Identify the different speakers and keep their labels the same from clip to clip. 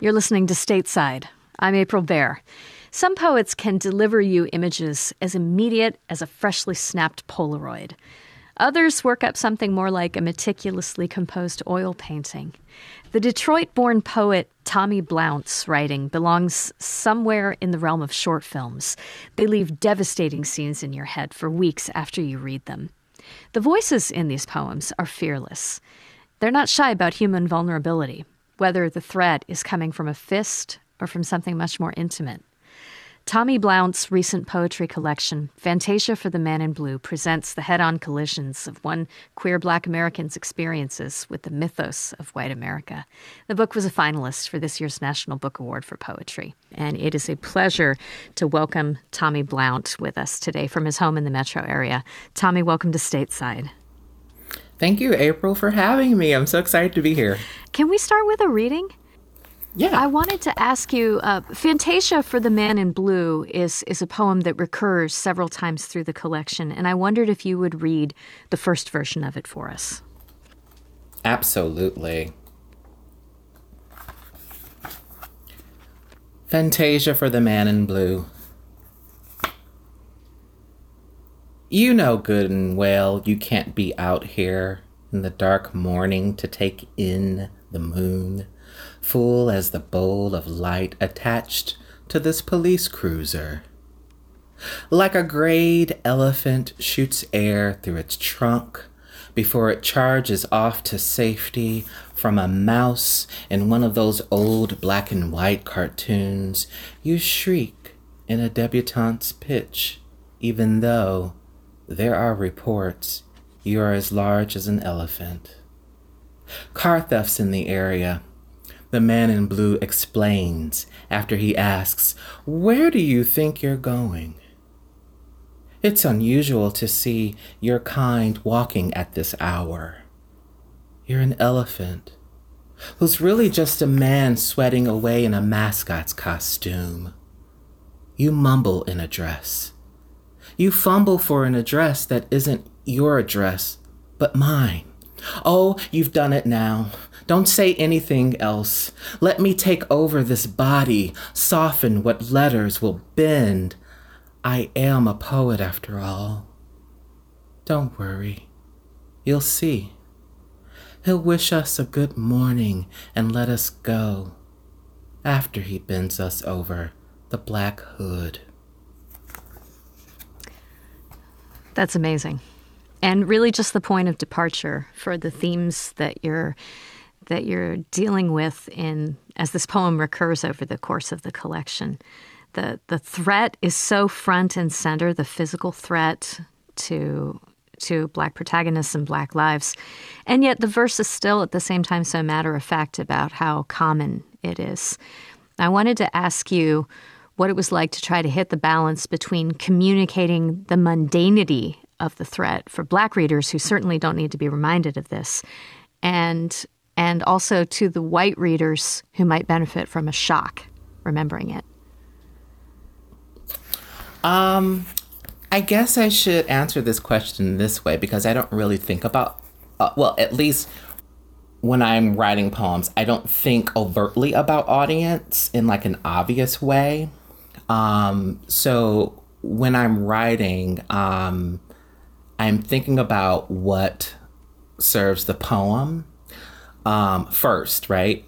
Speaker 1: You're listening to Stateside. I'm April Baer. Some poets can deliver you images as immediate as a freshly snapped Polaroid. Others work up something more like a meticulously composed oil painting. The Detroit-born poet Tommy Blount's writing belongs somewhere in the realm of short films. They leave devastating scenes in your head for weeks after you read them. The voices in these poems are fearless. They're not shy about human vulnerability, whether the threat is coming from a fist or from something much more intimate. Tommy Blount's recent poetry collection, Fantasia for the Man in Blue, presents the head-on collisions of one queer Black American's experiences with the mythos of white America. The book was a finalist for this year's National Book Award for Poetry, and it is a pleasure to welcome Tommy Blount with us today from his home in the metro area. Tommy, welcome to Stateside.
Speaker 2: Thank you, April, for having me. I'm so excited to be here.
Speaker 1: Can we start with a reading?
Speaker 2: Yeah.
Speaker 1: I wanted to ask you, Fantasia for the Man in Blue is a poem that recurs several times through the collection, and I wondered if you would read the first version of it for us.
Speaker 2: Absolutely. Fantasia for the Man in Blue. You know good and well you can't be out here in the dark morning to take in the moon, full as the bowl of light attached to this police cruiser. Like a grayed elephant shoots air through its trunk before it charges off to safety from a mouse in one of those old black and white cartoons, you shriek in a debutante's pitch, even though there are reports you are as large as an elephant. Car thefts in the area. The Man in Blue explains after he asks, "Where do you think you're going?" It's unusual to see your kind walking at this hour. You're an elephant who's really just a man sweating away in a mascot's costume. You mumble in a dress. You fumble for an address that isn't your address, but mine. Oh, you've done it now. Don't say anything else. Let me take over this body, soften what letters will bend. I am a poet after all. Don't worry. You'll see. He'll wish us a good morning and let us go after he bends us over the black hood.
Speaker 1: That's amazing. And really just the point of departure for the themes that you're dealing with as this poem recurs over the course of the collection. The threat is so front and center, the physical threat to Black protagonists and Black lives. And yet the verse is still at the same time so matter-of-fact about how common it is. I wanted to ask you what it was like to try to hit the balance between communicating the mundanity of the threat for Black readers who certainly don't need to be reminded of this, and also to the white readers who might benefit from a shock remembering it.
Speaker 2: I guess I should answer this question this way because I don't really think about, at least when I'm writing poems, I don't think overtly about audience in like an obvious way. So when I'm writing, I'm thinking about what serves the poem first, right?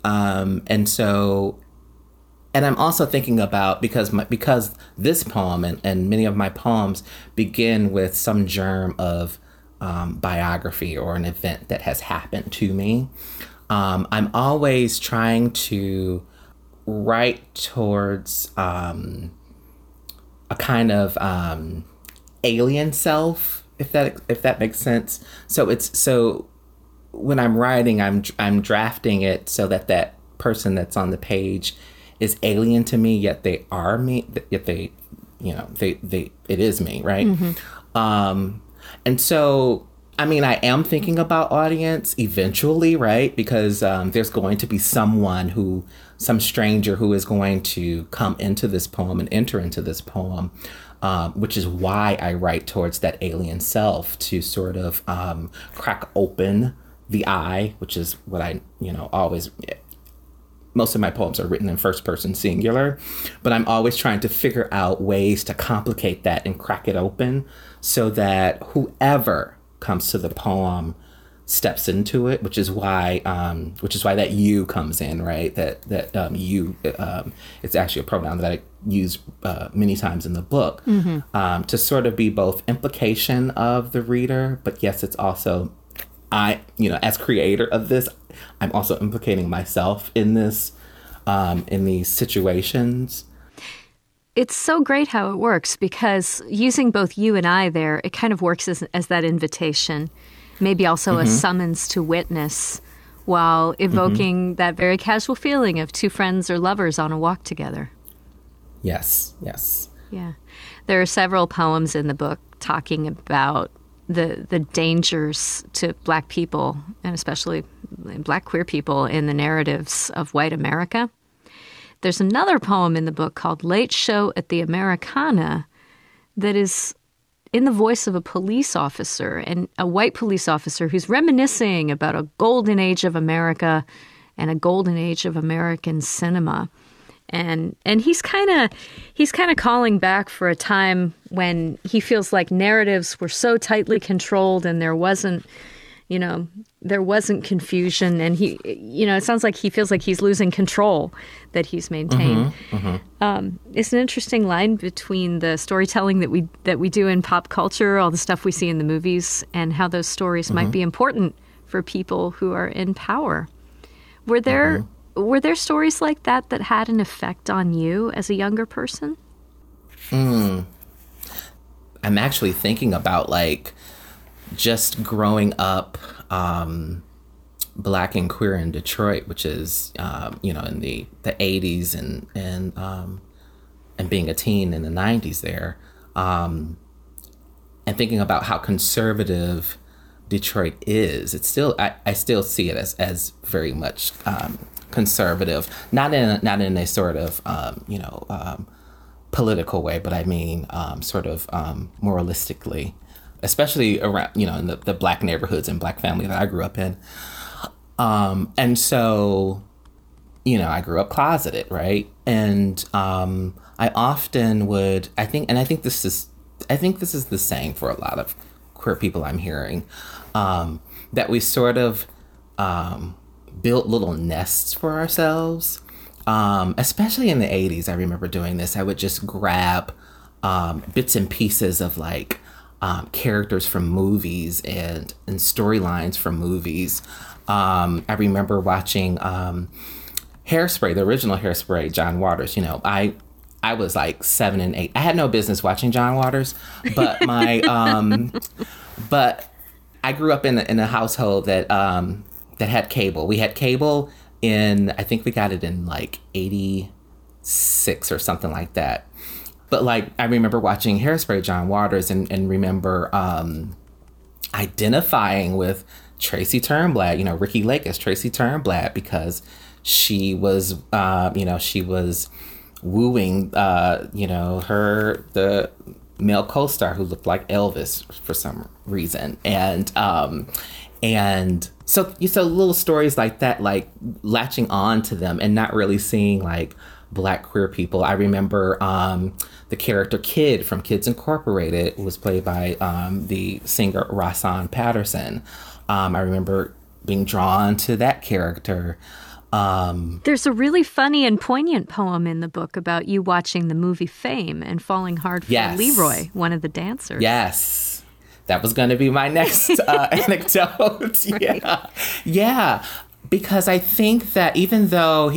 Speaker 2: And I'm also thinking about, because this poem and many of my poems begin with some germ of biography or an event that has happened to me. I'm always trying to write towards a kind of alien self, if that makes sense. So when I'm writing, I'm drafting it so that person that's on the page is alien to me, yet they are me, yet they it is me, right? Mm-hmm. And so, I mean, I am thinking about audience eventually, right? Because there's going to be some stranger who is going to come into this poem and enter into this poem, which is why I write towards that alien self, to sort of crack open the eye, which is what I, always, most of my poems are written in first person singular, but I'm always trying to figure out ways to complicate that and crack it open so that whoever comes to the poem steps into it, which is why that you comes in, right? That you, it's actually a pronoun that I use many times in the book, to sort of be both implication of the reader, but yes, it's also as creator of this, I'm also implicating myself in this, in these situations.
Speaker 1: It's so great how it works, because using both you and I there, it kind of works as that invitation, maybe also a summons to witness, while evoking that very casual feeling of two friends or lovers on a walk together.
Speaker 2: Yes.
Speaker 1: Yeah. There are several poems in the book talking about the dangers to Black people, and especially Black queer people, in the narratives of white America. There's another poem in the book called Late Show at the Americana that is in the voice of a police officer, and a white police officer who's reminiscing about a golden age of America and a golden age of American cinema. And he's kind of calling back for a time when he feels like narratives were so tightly controlled and there wasn't confusion, and he, it sounds like he feels like he's losing control that he's maintained. It's an interesting line between the storytelling that we do in pop culture, all the stuff we see in the movies, and how those stories might be important for people who are in power. Were there stories like that had an effect on you as a younger person?
Speaker 2: I'm actually thinking about just growing up Black and queer in Detroit, which is in the 80s and being a teen in the 90s there, and thinking about how conservative Detroit is. It's still I still see it as very much conservative, not in a sort of political way, but I mean sort of moralistically, especially around in the Black neighborhoods and Black family that I grew up in. And so I grew up closeted, right? And I often would, I think this is the same for a lot of queer people I'm hearing, that we sort of built little nests for ourselves, especially in the 80s. I remember doing this. I would just grab bits and pieces of characters from movies and storylines from movies. I remember watching Hairspray, the original Hairspray, John Waters. I was 7 and 8. I had no business watching John Waters, but but I grew up in a household that had cable. We had cable I think we got it in 86 or something like that. But I remember watching Hairspray, John Waters, and remember identifying with Tracy Turnblad, Ricky Lake as Tracy Turnblad, because she was, she was wooing, the male co-star who looked like Elvis for some reason. And so little stories like that, latching on to them and not really seeing Black queer people. I remember the character Kid from Kids Incorporated was played by the singer Rahsaan Patterson. I remember being drawn to that character.
Speaker 1: There's a really funny and poignant poem in the book about you watching the movie Fame and falling hard for Leroy, one of the dancers. Yes.
Speaker 2: That was going to be my next anecdote.
Speaker 1: Right.
Speaker 2: Yeah. Because I think that even though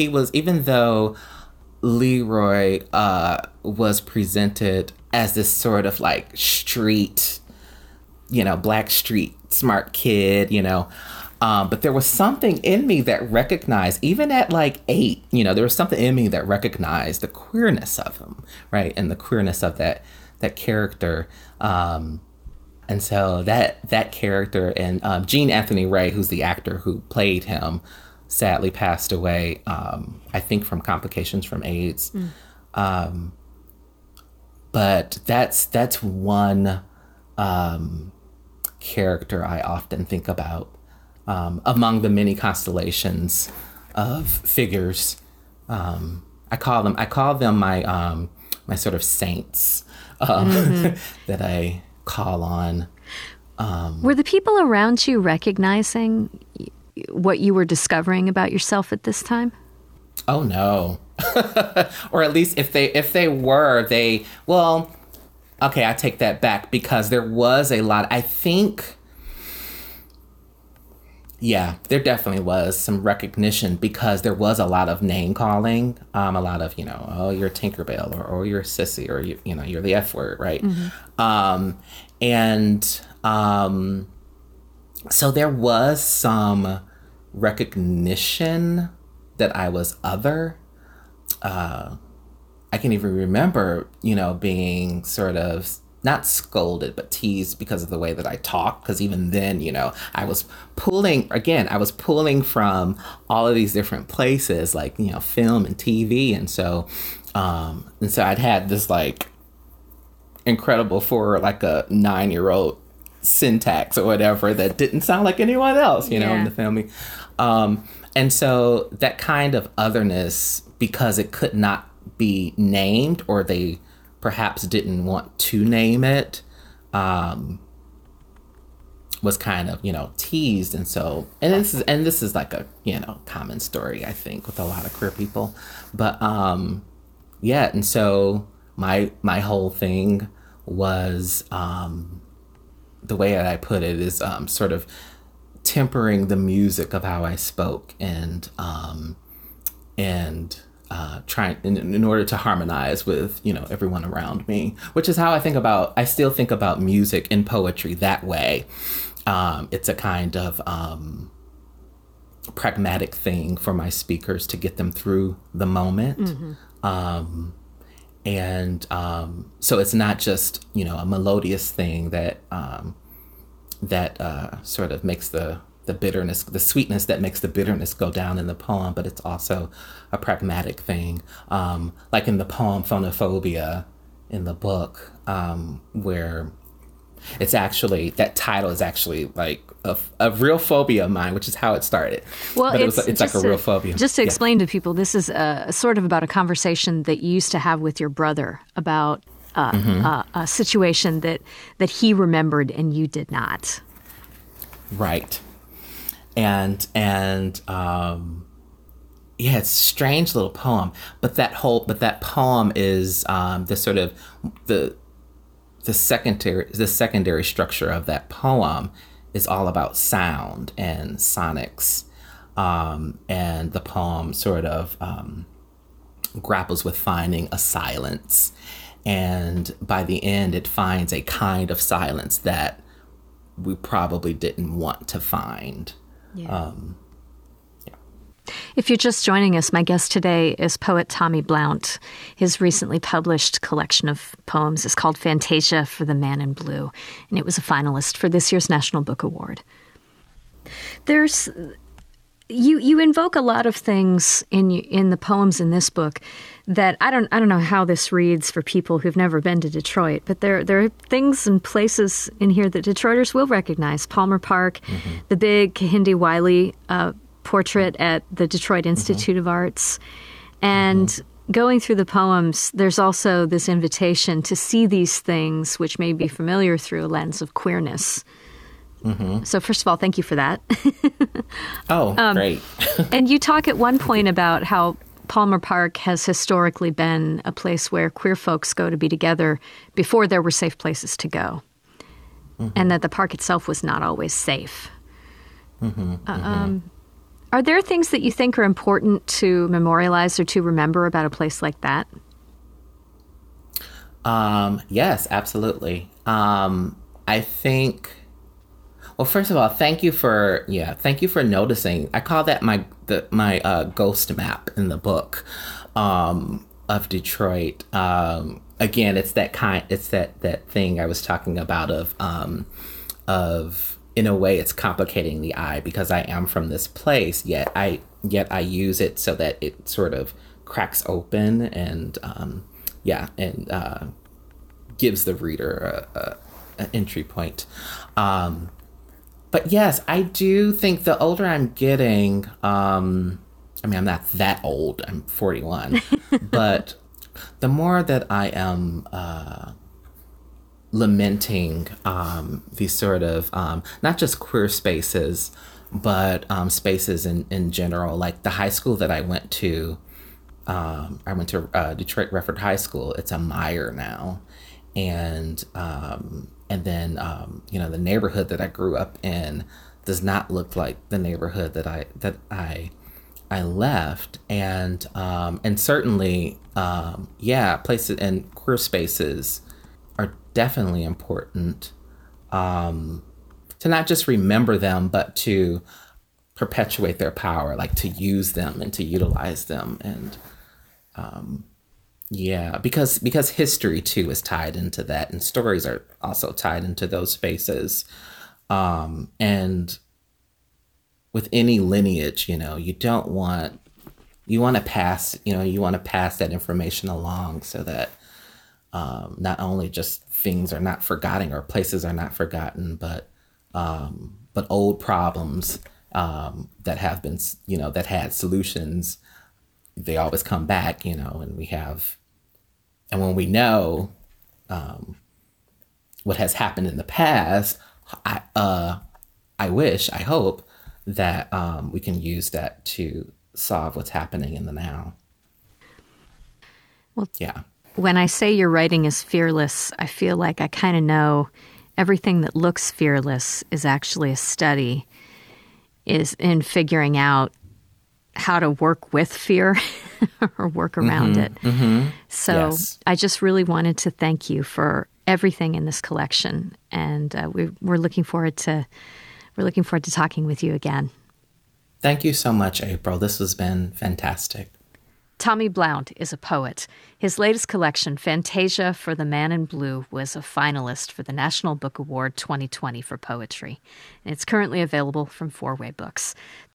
Speaker 2: Leroy was presented as this sort of street, Black street smart kid, but there was something in me that recognized, even at 8, there was something in me that recognized the queerness of him, right? And the queerness of that character. And so that character, and Gene Anthony Ray, who's the actor who played him, sadly passed away, I think from complications from AIDS. But that's one character I often think about among the many constellations of figures I call them my sort of saints that I call on.
Speaker 1: Were the people around you recognizing what you were discovering about yourself at this time?
Speaker 2: Oh no. Or at least if they were, well, okay, I take that back, because there was a lot, I think. Yeah, there definitely was some recognition, because there was a lot of name calling, a lot of, oh, you're Tinkerbell, or you're a sissy, or you're the F word, right? And so there was some recognition that I was other. I can even remember, being sort of not scolded, but teased because of the way that I talk. Because even then, I was pulling from all of these different places, like, film and TV. And so I'd had this like incredible, for like a 9-year-old, syntax or whatever that didn't sound like anyone else, in the family. And so that kind of otherness, because it could not be named, or they perhaps didn't want to name it, was kind of, teased. And so, and this is like a, common story, I think, with a lot of queer people. But, yeah. And so my whole thing was, the way that I put it is, sort of tempering the music of how I spoke, and trying in order to harmonize with everyone around me, which is how I still think about music and poetry that way. It's a kind of pragmatic thing for my speakers to get them through the moment. So it's not just a melodious thing that sort of makes the bitterness, the sweetness that makes the bitterness go down in the poem, but it's also a pragmatic thing. Like in the poem Phonophobia in the book, where it's actually, that title is actually like a real phobia of mine, which is how it started.
Speaker 1: Well,
Speaker 2: but it's like a real phobia.
Speaker 1: Just to explain to people, this is sort of about a conversation that you used to have with your brother about a situation that he remembered and you did not.
Speaker 2: Right. And yeah, it's a strange little poem, but that poem is the sort of the secondary structure of that poem is all about sound and sonics, and the poem sort of grapples with finding a silence, and by the end it finds a kind of silence that we probably didn't want to find. Yeah.
Speaker 1: If you're just joining us, my guest today is poet Tommy Blount. His recently published collection of poems is called Fantasia for the Man in Blue, and it was a finalist for this year's National Book Award. You invoke a lot of things in the poems in this book that I don't know how this reads for people who've never been to Detroit, but there are things and places in here that Detroiters will recognize. Palmer Park, the big Kehinde Wiley portrait at the Detroit Institute of Arts. And going through the poems, there's also this invitation to see these things which may be familiar through a lens of queerness. So first of all, thank you for that.
Speaker 2: Great.
Speaker 1: And you talk at one point about how Palmer Park has historically been a place where queer folks go to be together before there were safe places to go, and that the park itself was not always safe. Are there things that you think are important to memorialize or to remember about a place like that?
Speaker 2: Yes, absolutely. I think, well, first of all, thank you for noticing. I call that my ghost map in the book, of Detroit. Again, it's that thing I was talking about of in a way it's complicating the eye because I am from this place, yet I use it so that it sort of cracks open and gives the reader an entry point. But yes, I do think the older I'm getting, I mean, I'm not that old. I'm 41. But the more that I am lamenting these sort of not just queer spaces, but spaces in general, like the high school that I went to Detroit Redford High School. It's a Meyer now, and then the neighborhood that I grew up in does not look like the neighborhood that I left, and certainly places and queer spaces are definitely important, to not just remember them, but to perpetuate their power, like to use them and to utilize them. And because history too is tied into that, and stories are also tied into those spaces. And with any lineage, you don't want you want to pass that information along, so that not only just things are not forgotten or places are not forgotten, but old problems that have been, that had solutions, they always come back, and when we know what has happened in the past, I hope that we can use that to solve what's happening in the now.
Speaker 1: Well,
Speaker 2: Yeah.
Speaker 1: when I say your writing is fearless, I feel like I kind of know everything that looks fearless is actually a study is in figuring out how to work with fear or work around it. So
Speaker 2: Yes.
Speaker 1: I just really wanted to thank you for everything in this collection, and we're looking forward to talking with you again.
Speaker 2: Thank you so much, April. This has been fantastic.
Speaker 1: Tommy Blount is a poet. His latest collection, Fantasia for the Man in Blue, was a finalist for the National Book Award 2020 for poetry. And it's currently available from Four Way Books.